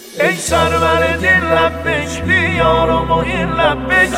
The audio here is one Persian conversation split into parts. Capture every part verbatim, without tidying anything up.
ای سرور دل لبک بیارم و این لبک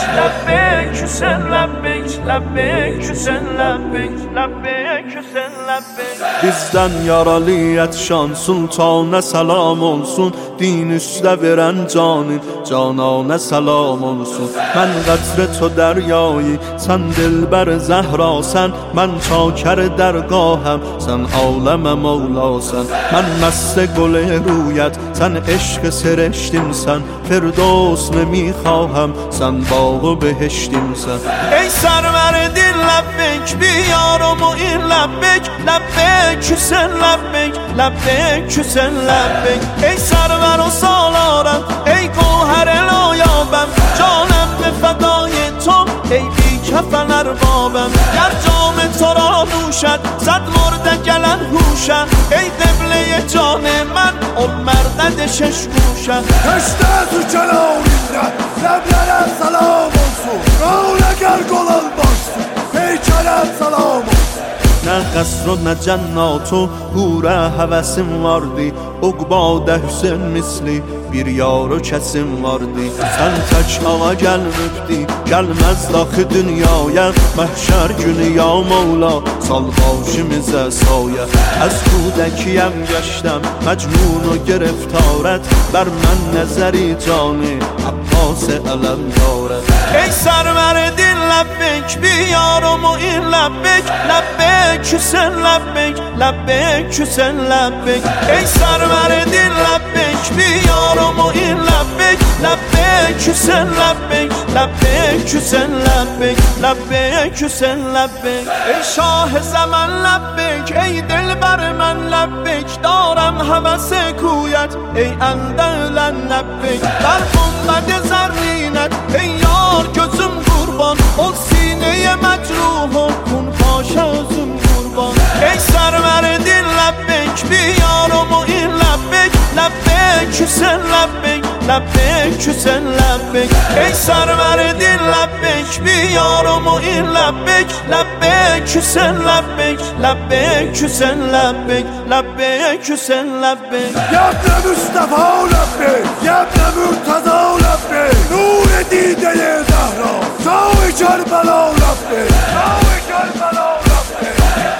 لبک حسین لبک لبک حسین لبک لبک حسین لبک. Bizden yaralıyet şan sultana selam olsun, din üstə verən canin canana selam olsun. Mən qətre to dəryayı, sən dilbər zəhrasən, mən çakər dərgahəm, sən aləmə mavlasən. Mən məstə qol ruyət, sən eşq سرشتیمسن فردوس نمیخواهم سن باغ بهشتیمسن. ای سرور دل لبک بیارم و این لبک لبک حسین لبک لبک حسین لبک. ای سرور و سالارم ای گوهر لایابم، جانم به فدای تو ای بی کفن اربابم. گر جام تو را نوشد صد مرده گلن هوشن، ای قبله جان من اون مرد شش گوشن. Köşte su kenarında Leblere selam olsun, Raule gel kolal bassın, heykele selam olsun. Nə qəsr و nə cənnat و hurə həvəsim vardı, Uqbadə Hüseyin misli bir yar و kəsim vardı. Sən tək ağa gəlmibdi, gəlməz daxı dünyaya, məhşər günü ya Mevla sal başımıza saya. Az kudəkiyəm gəştəm məcnun و گرفتارت، بر من نظری جانی عباس علم دارد. ای سرور دل لبک بیارم و این لبک لبک حسین لبک لبک حسین لبک. ای سرور دل لبک بیارم و این لبک لبک حسین لبک لبک حسین لبک لبک حسین لبک. ای شاه زمان لبک ای دل بر من لبک، دارم هوس کویت ای اندلن لبک. بر گنبد زرینت ای یار gözüm kurban, ol sineye mecruh ol kun paşa özüm kurban. ey server dil lebbek biyarum o in lebbek lebbek Hüseyin lebbek lebbek Hüseyin lebbek. ey server dil lebbek biyarum o in lebbek lebbek Hüseyin lebbek lebbek Hüseyin lebbek lebbek Hüseyin lebbek. Yabne Mustafa lebbek, yabne Murtaza lebbek, nur dideye Zahra, Şah-ı Kerbela lebbek, Şah-ı Kerbela lebbek.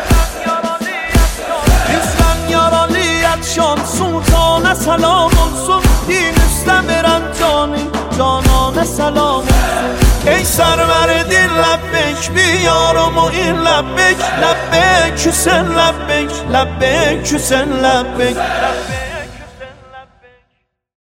İslam yaralıyet şan sultana selam olsun, din üstə verən canin canana selam olsun. ey server dil lebbek biyarum o in lebbek lebbek Hüseyin lebbek lebbek Hüseyin lebbek.